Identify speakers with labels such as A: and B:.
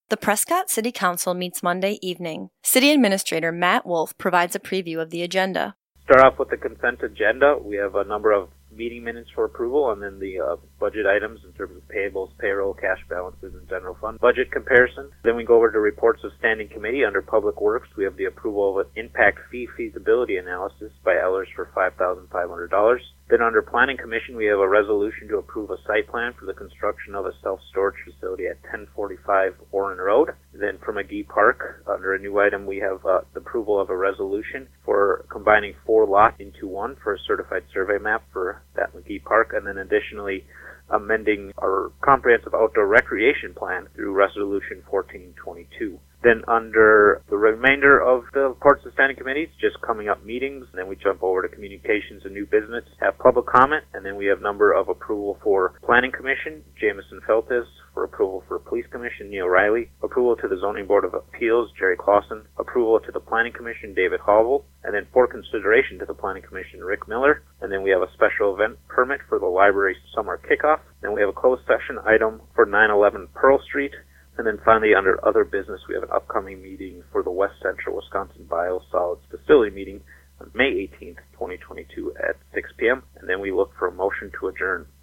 A: The Prescott City Council meets Monday evening. City Administrator Matt Wolf provides a preview of the agenda.
B: Start off with the consent agenda. We have a number of meeting minutes for approval, and then the budget items in terms of payables, payroll, cash balances, and general fund budget comparison. Then we go over to reports of standing committee. Under Public Works, we have the approval of an impact fee feasibility analysis by Ellers for $5,500. Then under Planning Commission, we have a resolution to approve a site plan for the construction of a self-storage facility at 1045 Oren Road. Then for McGee Park, under a new item, we have the approval of a resolution for combining 4 lots into one for a certified survey map for that McGee Park. And then additionally, amending our comprehensive outdoor recreation plan through Resolution 1422. Then under the remainder of the reports of standing committees, just coming up meetings, and then we jump over to communications and new business, have public comment, and then we have number of approval for Planning Commission, Jamison Feltes, for approval for Police Commission, Neil Riley, approval to the Zoning Board of Appeals, Jerry Clausen, approval to the Planning Commission, David Hobble, and then for consideration to the Planning Commission, Rick Miller, and then we have a special event permit for the library summer kickoff, then we have a closed session item for 911 Pearl Street, and then finally, under other business, we have an upcoming meeting for the West Central Wisconsin Biosolids Facility meeting on May 18th, 2022 at 6 p.m. And then we look for a motion to adjourn.